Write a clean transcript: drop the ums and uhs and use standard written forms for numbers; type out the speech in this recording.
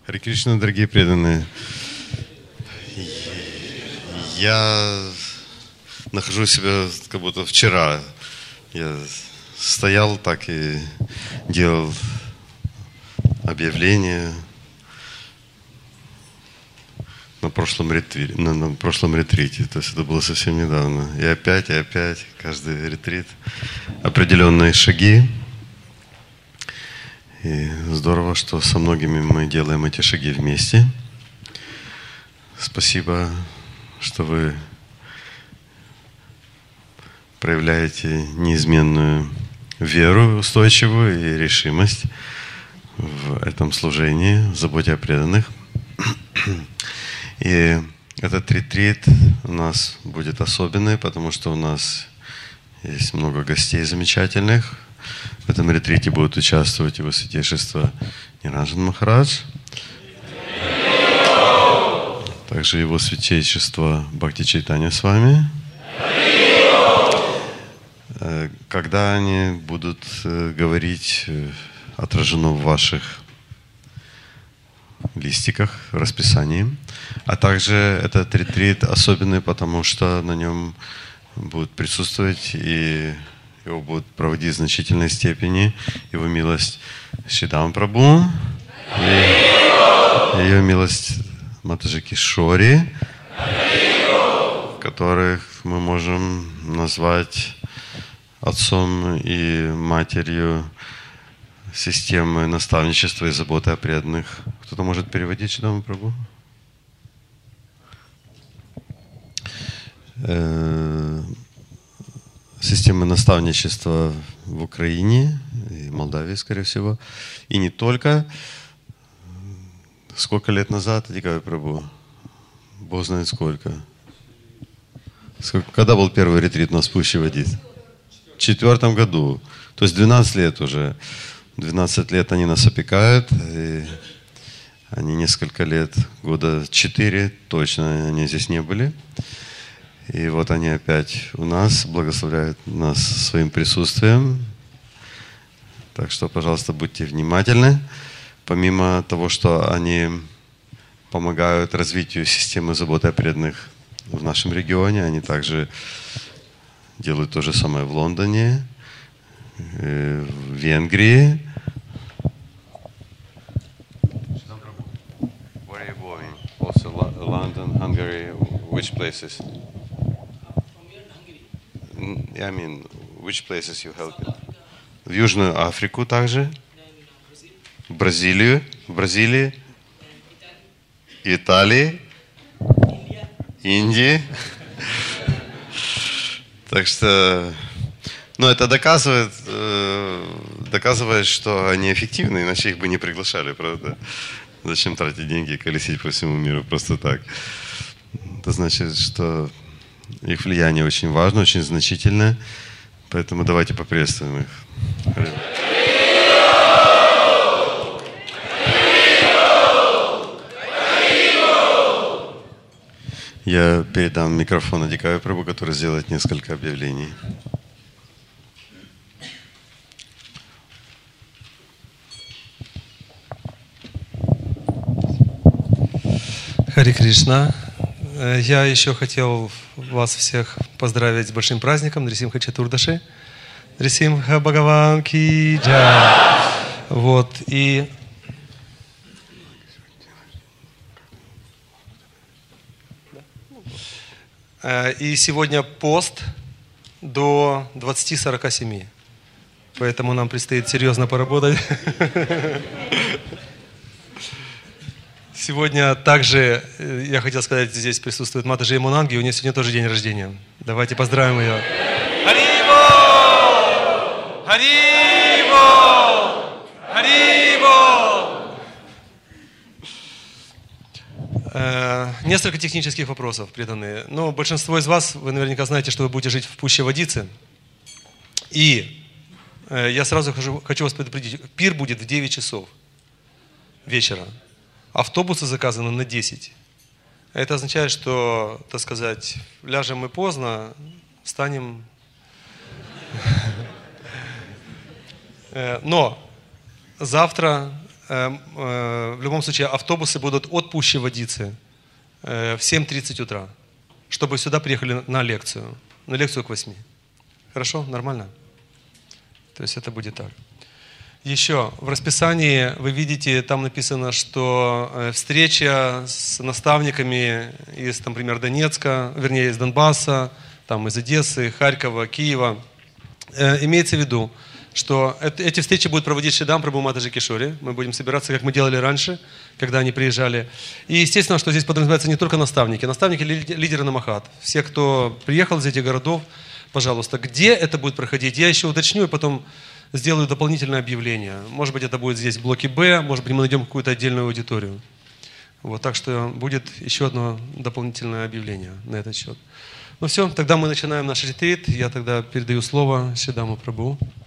Харе Кришна, дорогие преданные. Я нахожу себя как будто вчера. Я стоял так и делал объявление на прошлом ретрите. То есть это было совсем недавно. И опять, каждый ретрит. Определенные шаги. И здорово, что со многими мы делаем эти шаги вместе. Спасибо, что вы проявляете неизменную веру устойчивую и решимость в этом служении, в заботе о преданных. И этот ретрит у нас будет особенный, потому что у нас есть много гостей замечательных. В этом ретрите будут участвовать Его Святейшество Ниранджан Махарадж, также Его Святейшество Бхакти Чайтанья с вами. Когда они будут говорить, отражено в ваших листиках, в расписании. А также этот ретрит особенный, потому что на нем будут присутствовать и его будут проводить в значительной степени Его милость Шридам Прабху и Ее милость Матаджи Кишори, которых мы можем назвать отцом и матерью системы наставничества и заботы о преданных. Кто-то может переводить Шридам Прабху? Системы наставничества в Украине и Молдавии, скорее всего. И не только. Сколько лет назад, Адикави Прабху? Бог знает сколько. Когда был первый ретрит на спущей воде? В 2004 году. То есть 12 лет уже. 12 лет они нас опекают. И они несколько лет, года 4 точно они здесь не были. И вот они опять у нас, благословляют нас своим присутствием. Так что, пожалуйста, будьте внимательны. Помимо того, что они помогают развитию системы заботы о преданных в нашем регионе, они также делают то же самое в Лондоне, в Венгрии. Where are you going? Also London, Hungary, which places? I mean, which places you help in? В Южную Африку также, в Бразилии, Италии, Индии. Так что, это доказывает, что они эффективны, иначе их бы не приглашали, правда? Зачем тратить деньги и колесить по всему миру просто так? Это значит, что их влияние очень важно, очень значительное. Поэтому давайте поприветствуем их. Я передам микрофон Адикави Прабху, который сделает несколько объявлений. Харе Кришна. Я еще хотел вас всех поздравить с большим праздником Нрисимха Чатурдаши. Нрисимха Бхагаван Ки Джай. Вот, и сегодня пост до 20:47. Поэтому нам предстоит серьезно поработать. Сегодня также, я хотел сказать, здесь присутствует Матаджи Ямунанги, у нее сегодня тоже день рождения. Давайте поздравим ее. Харибо! Харибо! Харибо! Несколько технических вопросов, преданные. Но большинство из вас, вы наверняка знаете, что вы будете жить в Пуще Водице. И я сразу хочу вас предупредить, пир будет в 9 часов вечера. Автобусы заказаны на 10. Это означает, что, так сказать, ляжем мы поздно, встанем. Но завтра в любом случае автобусы будут от Пущи-Водицы в 7:30 утра, чтобы сюда приехали на лекцию к 8. Хорошо? Нормально? То есть это будет так. Еще в расписании вы видите, там написано, что встреча с наставниками из, например, Донецка, вернее, из Донбасса, там, из Одессы, Харькова, Киева. Имеется в виду, что эти встречи будут проводить Шидам Прабху Матаджи Кишори. Мы будем собираться, как мы делали раньше, когда они приезжали. И естественно, что здесь подразумевается не только наставники. Наставники, лидеры Намахат. Все, кто приехал из этих городов, пожалуйста, где это будет проходить, я еще уточню и потом сделаю дополнительное объявление. Может быть, это будет здесь в блоке Б, может быть, мы найдем какую-то отдельную аудиторию. Вот, так что будет еще одно дополнительное объявление на этот счет. Ну все, тогда мы начинаем наш ретрит. Я тогда передаю слово Шидаму Прабху.